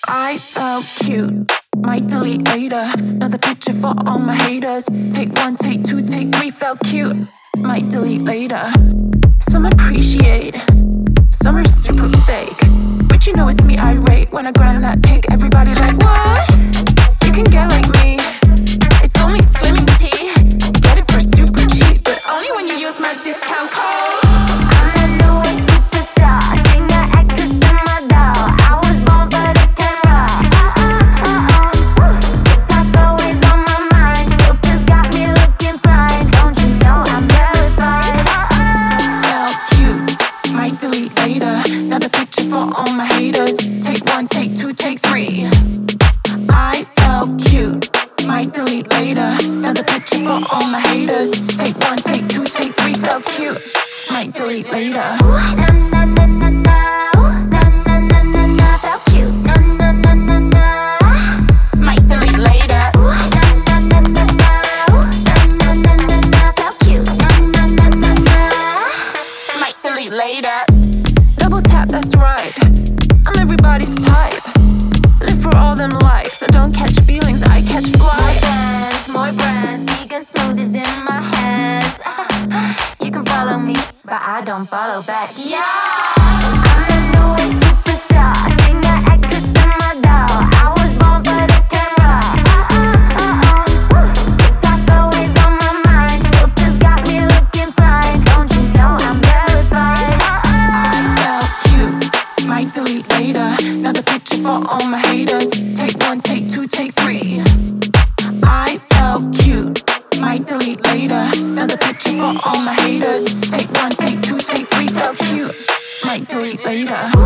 I felt cute, might delete later. Another picture for all my haters. Take one, take two, take three. Felt cute, might delete later. Some appreciate, some are super fake. But you know it's me irate when I gram that pic. Everybody like, what? You can get like me. It's only slimming tea. Get it for super cheap, but only when you use my discount code. Delete later. Another picture for all my haters. Take one, take two, take three. I felt cute, might delete later. Another picture for all my haters. Take one, take two, take three. Felt cute, might delete later. Felt cute, might delete later. Felt cute, might delete later. Double tap, that's right. I'm everybody's type. Live for all them likes. I don't catch feelings, I catch flies. More brands, vegan smoothies in my hands. You can follow me, but I don't follow back. Yeah, I'm the newest superstar, singer, actress, and my doll. I was born for the camera. TikTok always on my mind. Filters got me looking fine. Don't you know I'm verified? Might delete later. Another picture for all my haters. Take one, take two, take three. I felt cute, might delete later. Another picture for all my haters. Take one, take two, take three. Felt cute, might delete later.